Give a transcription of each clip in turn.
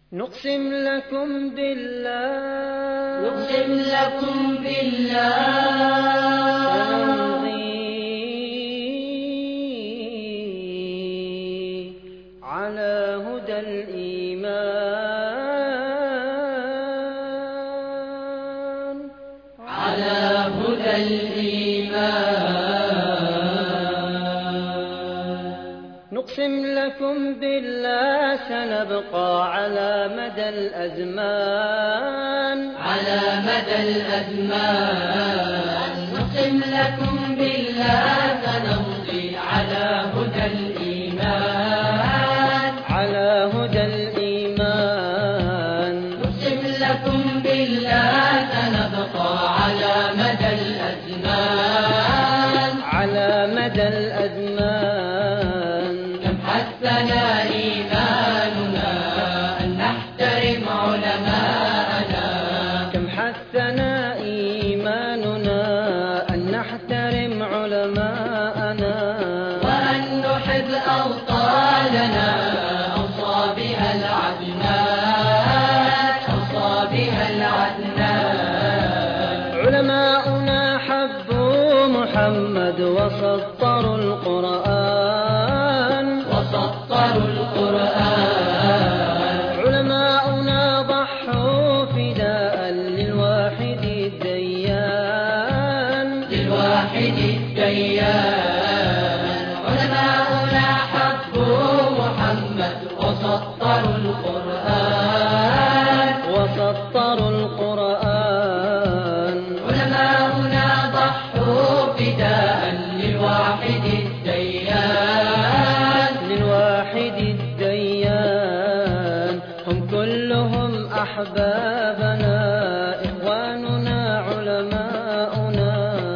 نقسم لكم بالله سنمضي على هدى الإيمان نقسم لكم بالله سنبقى على مدى الأزمان نقسم لكم بالله سنمضي على هدى الإيمان نقسم لكم بالله سنبقى على مدى الأزمان كم حثنا إيماننا أن نحترم علماءنا وأن نحب أوطاننا أوصى بها العدنان علماؤنا حبوا محمد وسطروا القرآن علماؤنا ضحوا فداء للواحد الديان علماؤنا حبوا محمد وسطروا القرآن علماؤنا ضحوا فداء للواحد الديان هم كلهم أحبابنا إخواننا علماؤنا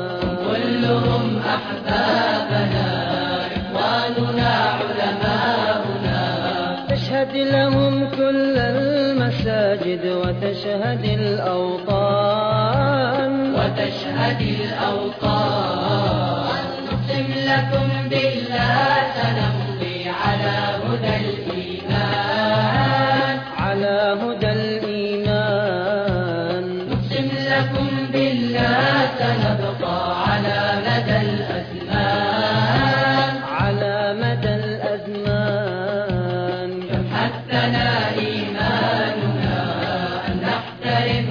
تشهد لهم كل المساجد وتشهد الأوطان نقسم لكم بالله سنمضي على هدى الإيمان نقسم لكم بالله سنبقى على مدى الأزمان كم حثنا إيماننا أن نحترم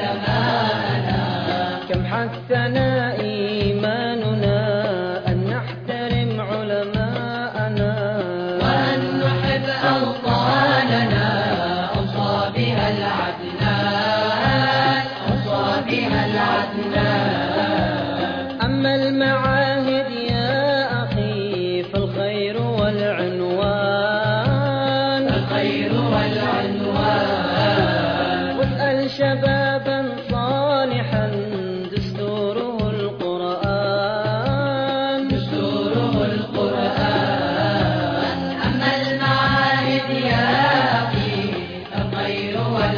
علماءنا وأن نحب أوطاننا أوصى بها العدنان أما المعاهد يا أخي فالخير والعنوان واسأل شبابا صالحا دستوره القرآن أما المعاهد يا أخي فالخير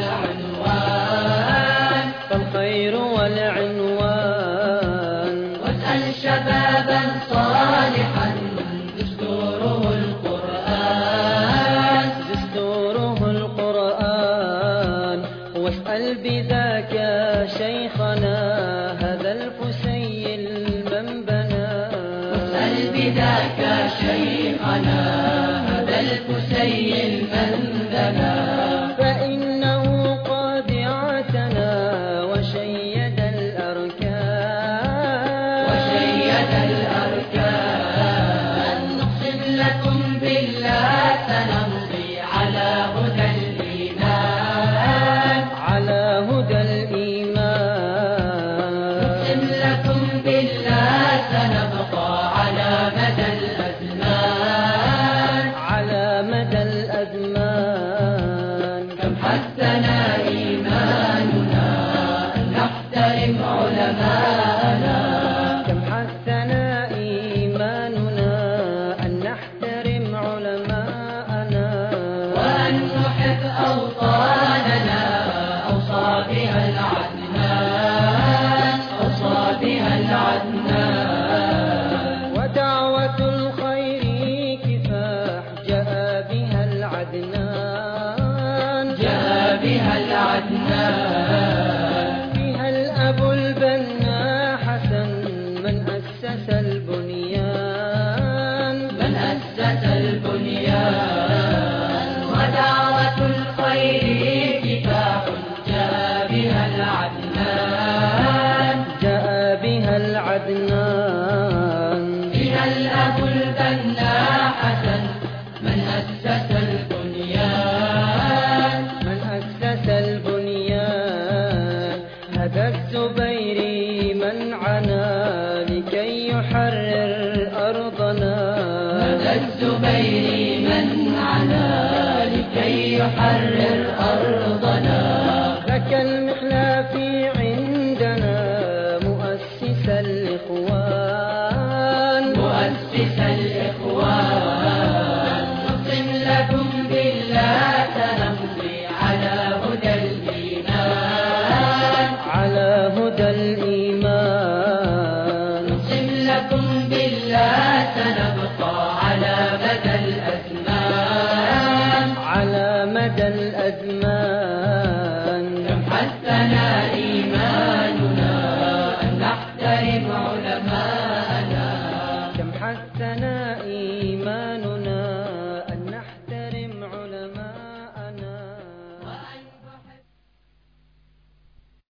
والعنوان واسأل شبابا صالحا دستوره القرآن واسأل بذاك شيخنا هذا الفسيل من بنى فإنه قد اعتنى وشيد الأركان نقسم لكم بالله سنمضي على هدى الإيمان نقسم لكم بالله سنبقى على مدى الأزمان كم حثنا إيماننا أن نحترم علماءنا وأن نحب أوطاننا أوصى بها العدنان ودعوة الخير كفاح جاء بها العدنان بها العدنان. فيها الأب البنا حسن من أسس البنيان، من أسس البنيان. ودعوة الخير كفاح جاء بها العدنان، جاء بها العدنان. فيها الأب البنا حسن من أسس البنيان، من أسس البنيان. هذا الزبيري من عنا لكي يحرر أرضنا، هذا الزبيري من عنا لكي يحرر أرضنا. ذاك المخلافي عندنا مؤسس الإخوان، مؤسس الإخوان. نقسم لكم بالله سنمضي على هدى الإيمان، على هدى الإيمان. نقسم لكم بالله سنبقى على مدى الأزمان، على مدى الأزمان. كم حثنا إيماننا أن نحترم علماءنا، كم حثنا إيماننا